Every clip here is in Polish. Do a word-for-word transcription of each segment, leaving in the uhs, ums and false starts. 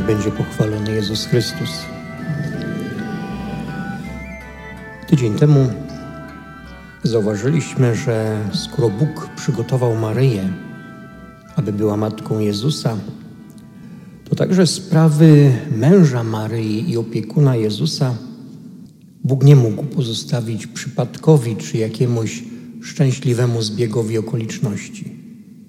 Niech będzie pochwalony Jezus Chrystus. Tydzień temu zauważyliśmy, że skoro Bóg przygotował Maryję, aby była matką Jezusa, to także sprawy męża Maryi i opiekuna Jezusa Bóg nie mógł pozostawić przypadkowi czy jakiemuś szczęśliwemu zbiegowi okoliczności.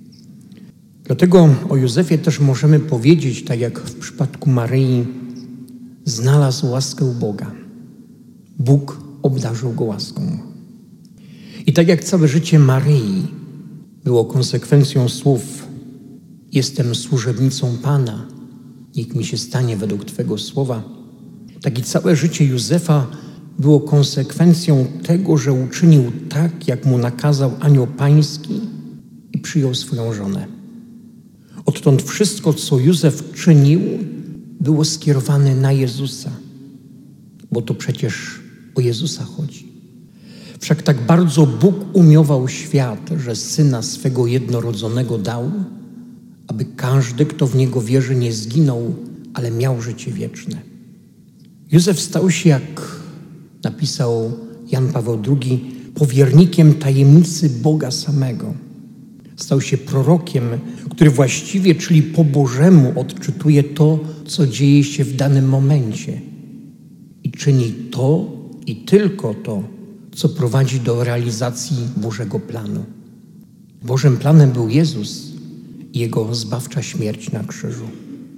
Dlatego o Józefie też możemy powiedzieć, tak jak w przypadku Maryi, znalazł łaskę u Boga. Bóg obdarzył go łaską. I tak jak całe życie Maryi było konsekwencją słów: jestem służebnicą Pana, niech mi się stanie według Twego słowa, tak i całe życie Józefa było konsekwencją tego, że uczynił tak, jak mu nakazał anioł pański i przyjął swoją żonę. Odtąd wszystko, co Józef czynił, było skierowane na Jezusa, bo to przecież o Jezusa chodzi. Wszak tak bardzo Bóg umiłował świat, że Syna swego jednorodzonego dał, aby każdy, kto w Niego wierzy, nie zginął, ale miał życie wieczne. Józef stał się, jak napisał Jan Paweł drugi, powiernikiem tajemnicy Boga samego. Stał się prorokiem, który właściwie, czyli po Bożemu, odczytuje to, co dzieje się w danym momencie i czyni to i tylko to, co prowadzi do realizacji Bożego planu. Bożym planem był Jezus i Jego zbawcza śmierć na krzyżu.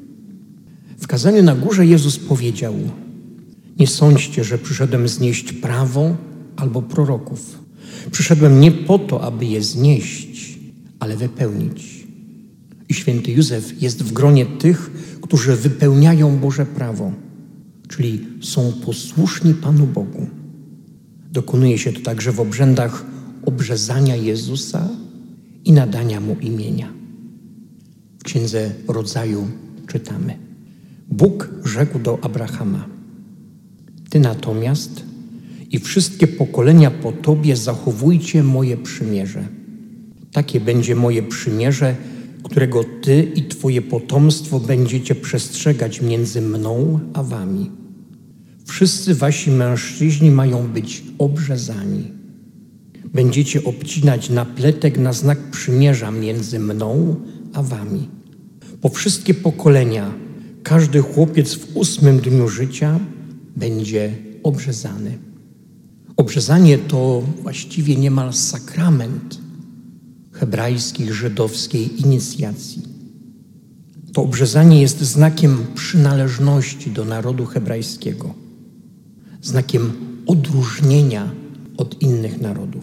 W kazaniu na górze Jezus powiedział: nie sądźcie, że przyszedłem znieść prawo albo proroków. Przyszedłem nie po to, aby je znieść, ale wypełnić. I święty Józef jest w gronie tych, którzy wypełniają Boże prawo, czyli są posłuszni Panu Bogu. Dokonuje się to także w obrzędach obrzezania Jezusa i nadania Mu imienia. W Księdze Rodzaju czytamy: Bóg rzekł do Abrahama: Ty natomiast i wszystkie pokolenia po Tobie zachowujcie moje przymierze. Takie będzie moje przymierze, którego Ty i Twoje potomstwo będziecie przestrzegać między mną a wami. Wszyscy wasi mężczyźni mają być obrzezani. Będziecie obcinać napletek na znak przymierza między mną a wami. Po wszystkie pokolenia każdy chłopiec w ósmym dniu życia będzie obrzezany. Obrzezanie to właściwie niemal sakrament hebrajskiej, żydowskiej inicjacji. To obrzezanie jest znakiem przynależności do narodu hebrajskiego, znakiem odróżnienia od innych narodów.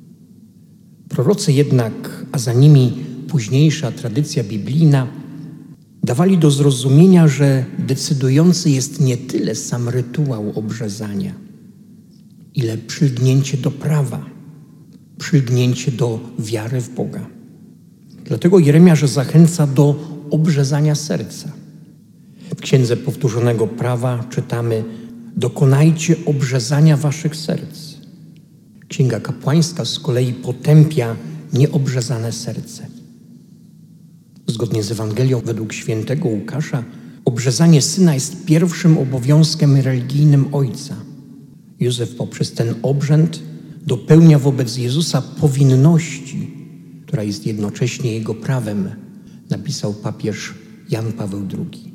Prorocy jednak, a za nimi późniejsza tradycja biblijna, dawali do zrozumienia, że decydujący jest nie tyle sam rytuał obrzezania, ile przylgnięcie do prawa, przylgnięcie do wiary w Boga. Dlatego Jeremiasz zachęca do obrzezania serca. W Księdze Powtórzonego Prawa czytamy: dokonajcie obrzezania waszych serc. Księga Kapłańska z kolei potępia nieobrzezane serce. Zgodnie z Ewangelią według świętego Łukasza, obrzezanie syna jest pierwszym obowiązkiem religijnym ojca. Józef poprzez ten obrzęd dopełnia wobec Jezusa powinności, która jest jednocześnie jego prawem, napisał papież Jan Paweł drugi.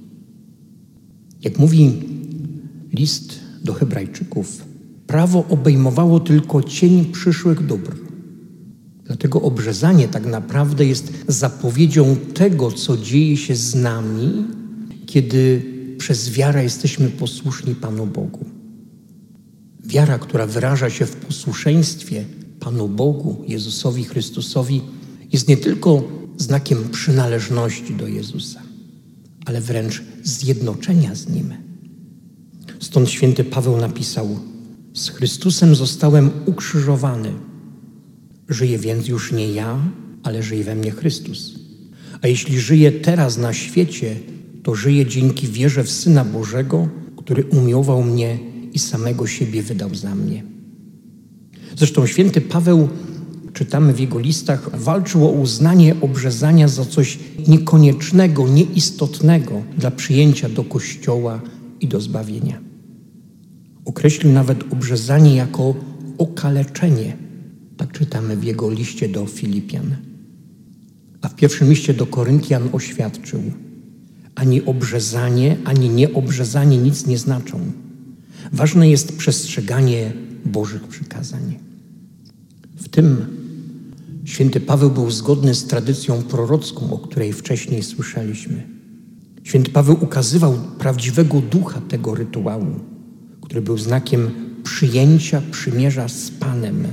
Jak mówi list do Hebrajczyków, prawo obejmowało tylko cień przyszłych dóbr. Dlatego obrzezanie tak naprawdę jest zapowiedzią tego, co dzieje się z nami, kiedy przez wiarę jesteśmy posłuszni Panu Bogu. Wiara, która wyraża się w posłuszeństwie Panu Bogu, Jezusowi Chrystusowi, jest nie tylko znakiem przynależności do Jezusa, ale wręcz zjednoczenia z Nim. Stąd święty Paweł napisał: z Chrystusem zostałem ukrzyżowany. Żyję więc już nie ja, ale żyje we mnie Chrystus. A jeśli żyję teraz na świecie, to żyję dzięki wierze w Syna Bożego, który umiłował mnie i samego siebie wydał za mnie. Zresztą święty Paweł czytamy w jego listach, walczył o uznanie obrzezania za coś niekoniecznego, nieistotnego dla przyjęcia do Kościoła i do zbawienia. Określił nawet obrzezanie jako okaleczenie. Tak czytamy w jego liście do Filipian. A w pierwszym liście do Koryntian oświadczył: ani obrzezanie, ani nieobrzezanie nic nie znaczą. Ważne jest przestrzeganie Bożych przykazań. W tym święty Paweł był zgodny z tradycją prorocką, o której wcześniej słyszeliśmy. Święty Paweł ukazywał prawdziwego ducha tego rytuału, który był znakiem przyjęcia przymierza z Panem.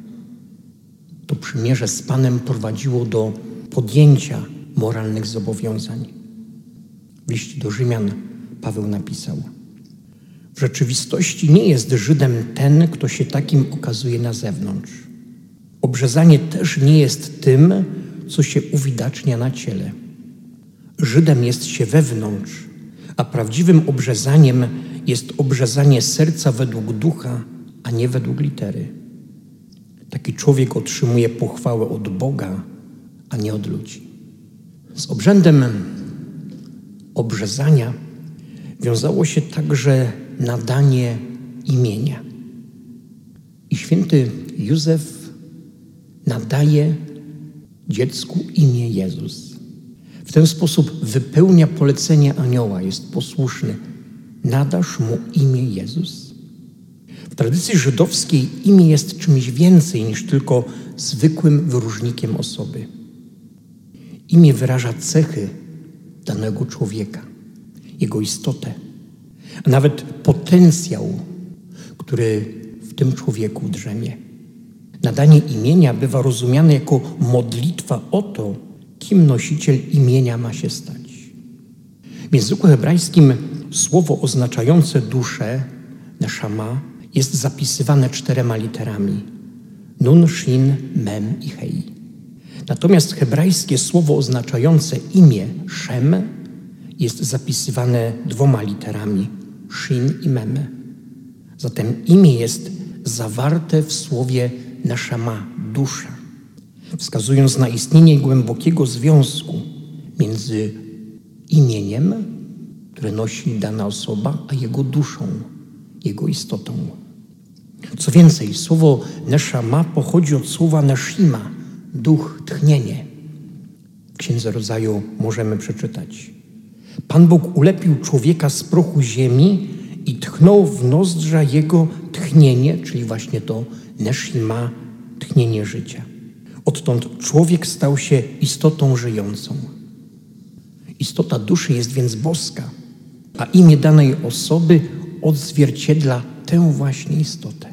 To przymierze z Panem prowadziło do podjęcia moralnych zobowiązań. W liście do Rzymian Paweł napisał: w rzeczywistości nie jest Żydem ten, kto się takim okazuje na zewnątrz. Obrzezanie też nie jest tym, co się uwidacznia na ciele. Żydem jest się wewnątrz, a prawdziwym obrzezaniem jest obrzezanie serca według ducha, a nie według litery. Taki człowiek otrzymuje pochwałę od Boga, a nie od ludzi. Z obrzędem obrzezania wiązało się także nadanie imienia. I święty Józef nadaje dziecku imię Jezus. W ten sposób wypełnia polecenie anioła, jest posłuszny. Nadasz mu imię Jezus. W tradycji żydowskiej imię jest czymś więcej niż tylko zwykłym wyróżnikiem osoby. Imię wyraża cechy danego człowieka, jego istotę, a nawet potencjał, który w tym człowieku drzemie. Nadanie imienia bywa rozumiane jako modlitwa o to, kim nosiciel imienia ma się stać. W języku hebrajskim słowo oznaczające duszę, neszama, jest zapisywane czterema literami: nun, shin, mem i hei. Natomiast hebrajskie słowo oznaczające imię, szem, jest zapisywane dwoma literami: shin i mem. Zatem imię jest zawarte w słowie neszama, dusza, wskazując na istnienie głębokiego związku między imieniem, które nosi dana osoba, a jego duszą, jego istotą. Co więcej, słowo neszama pochodzi od słowa neshima, duch, tchnienie. W Księdze Rodzaju możemy przeczytać: Pan Bóg ulepił człowieka z prochu ziemi i tchnął w nozdrza jego tchnienie, czyli właśnie to neshima, tchnienie życia. Odtąd człowiek stał się istotą żyjącą. Istota duszy jest więc boska, a imię danej osoby odzwierciedla tę właśnie istotę.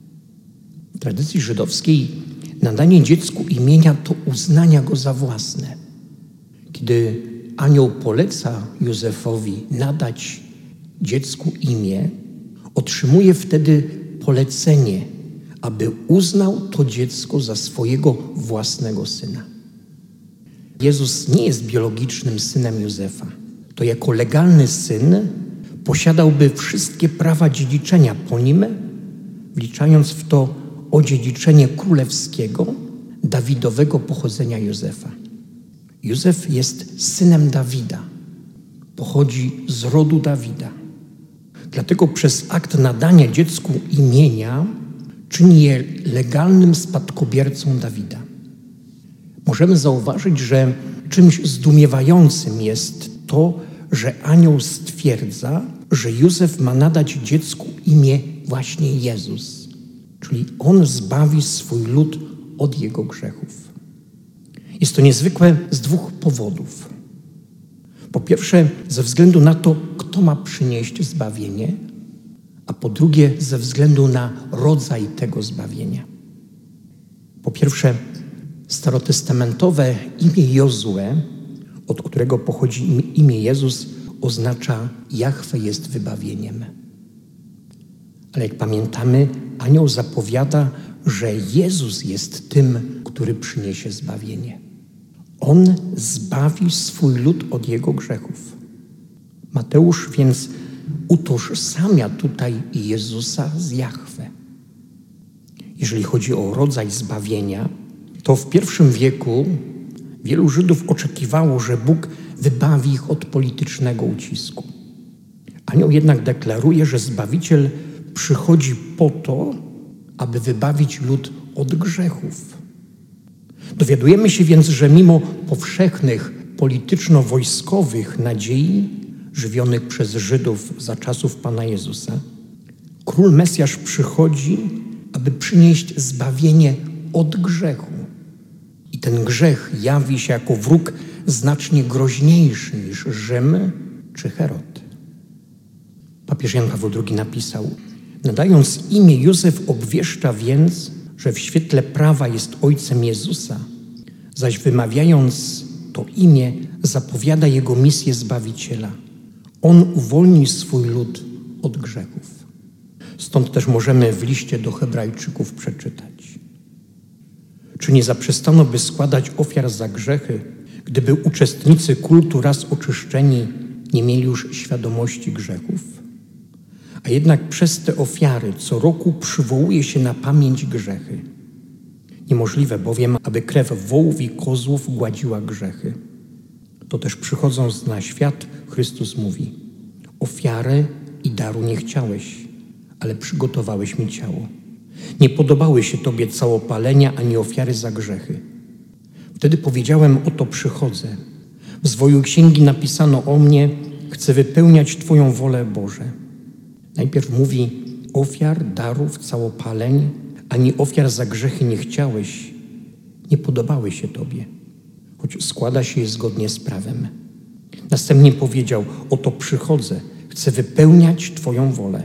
W tradycji żydowskiej nadanie dziecku imienia to uznania go za własne. Kiedy anioł poleca Józefowi nadać dziecku imię, otrzymuje wtedy polecenie, aby uznał to dziecko za swojego własnego syna. Jezus nie jest biologicznym synem Józefa. To jako legalny syn posiadałby wszystkie prawa dziedziczenia po nim, wliczając w to odziedziczenie królewskiego, Dawidowego pochodzenia Józefa. Józef jest synem Dawida, pochodzi z rodu Dawida. Dlatego przez akt nadania dziecku imienia czyni je legalnym spadkobiercą Dawida. Możemy zauważyć, że czymś zdumiewającym jest to, że anioł stwierdza, że Józef ma nadać dziecku imię właśnie Jezus, czyli on zbawi swój lud od jego grzechów. Jest to niezwykłe z dwóch powodów. Po pierwsze, ze względu na to, kto ma przynieść zbawienie, a po drugie, ze względu na rodzaj tego zbawienia. Po pierwsze, starotestamentowe imię Jozue, od którego pochodzi imię Jezus, oznacza Jahwe jest wybawieniem. Ale jak pamiętamy, anioł zapowiada, że Jezus jest tym, który przyniesie zbawienie. On zbawi swój lud od jego grzechów. Mateusz więc utożsamia tutaj Jezusa z Jahwe. Jeżeli chodzi o rodzaj zbawienia, To w pierwszym wieku wielu Żydów oczekiwało, że Bóg wybawi ich od politycznego ucisku. Anioł jednak deklaruje, że Zbawiciel przychodzi po to, aby wybawić lud od grzechów. Dowiadujemy się więc, że mimo powszechnych polityczno-wojskowych nadziei żywionych przez Żydów za czasów Pana Jezusa, Król Mesjasz przychodzi, aby przynieść zbawienie od grzechu. I ten grzech jawi się jako wróg znacznie groźniejszy niż Rzym czy Herod. Papież Jan Paweł drugi napisał: nadając imię Józef obwieszcza więc, że w świetle prawa jest ojcem Jezusa, zaś wymawiając to imię zapowiada jego misję Zbawiciela. On uwolni swój lud od grzechów. Stąd też możemy w liście do Hebrajczyków przeczytać: czy nie zaprzestano by składać ofiar za grzechy, gdyby uczestnicy kultu raz oczyszczeni nie mieli już świadomości grzechów? A jednak przez te ofiary co roku przywołuje się na pamięć grzechy. Niemożliwe bowiem, aby krew wołów i kozłów gładziła grzechy. To też przychodząc na świat, Chrystus mówi: ofiary i daru nie chciałeś, ale przygotowałeś mi ciało. Nie podobały się Tobie całopalenia ani ofiary za grzechy. Wtedy powiedziałem: oto przychodzę. W zwoju księgi napisano o mnie: chcę wypełniać Twoją wolę, Boże. Najpierw mówi: ofiar, darów, całopaleń, ani ofiar za grzechy nie chciałeś, nie podobały się Tobie, choć składa się je zgodnie z prawem. Następnie powiedział: oto przychodzę, chcę wypełniać Twoją wolę.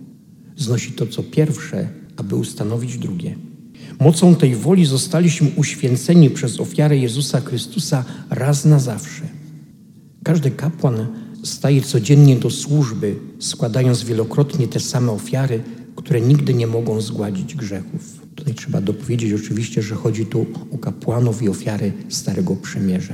Znosi to co pierwsze, aby ustanowić drugie. Mocą tej woli zostaliśmy uświęceni przez ofiarę Jezusa Chrystusa raz na zawsze. Każdy kapłan staje codziennie do służby, składając wielokrotnie te same ofiary, które nigdy nie mogą zgładzić grzechów. Tutaj trzeba dopowiedzieć oczywiście, że chodzi tu o kapłanów i ofiary Starego Przymierza.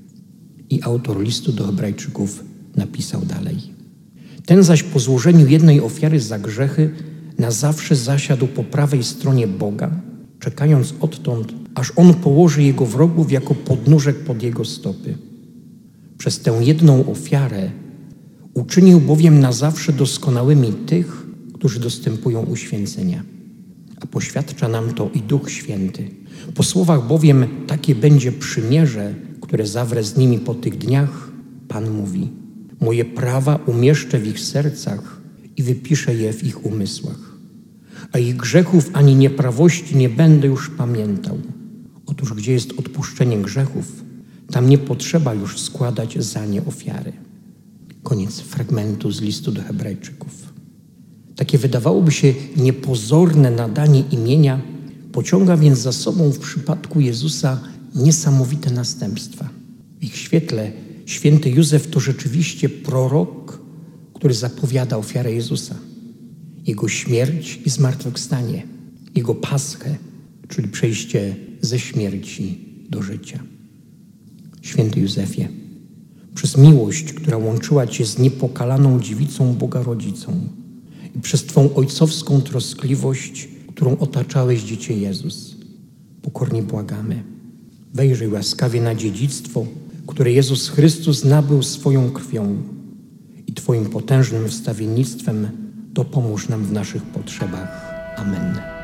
I autor listu do Hebrajczyków napisał dalej: ten zaś po złożeniu jednej ofiary za grzechy na zawsze zasiadł po prawej stronie Boga, czekając odtąd, aż On położy Jego wrogów jako podnóżek pod Jego stopy. Przez tę jedną ofiarę uczynił bowiem na zawsze doskonałymi tych, którzy dostępują uświęcenia. A poświadcza nam to i Duch Święty. Po słowach bowiem: takie będzie przymierze, które zawrę z nimi po tych dniach, Pan mówi: moje prawa umieszczę w ich sercach i wypiszę je w ich umysłach. A ich grzechów ani nieprawości nie będę już pamiętał. Otóż gdzie jest odpuszczenie grzechów, tam nie potrzeba już składać za nie ofiary. Koniec fragmentu z listu do Hebrajczyków. Takie wydawałoby się niepozorne nadanie imienia pociąga więc za sobą w przypadku Jezusa niesamowite następstwa. W ich świetle święty Józef to rzeczywiście prorok, który zapowiada ofiarę Jezusa, Jego śmierć i zmartwychwstanie, Jego paschę, czyli przejście ze śmierci do życia. Święty Józefie, przez miłość, która łączyła Cię z niepokalaną dziewicą Boga Rodzicą i przez Twą ojcowską troskliwość, którą otaczałeś Dziecię Jezus, pokornie błagamy: wejrzyj łaskawie na dziedzictwo, które Jezus Chrystus nabył swoją krwią i Twoim potężnym wstawiennictwem dopomóż nam w naszych potrzebach. Amen.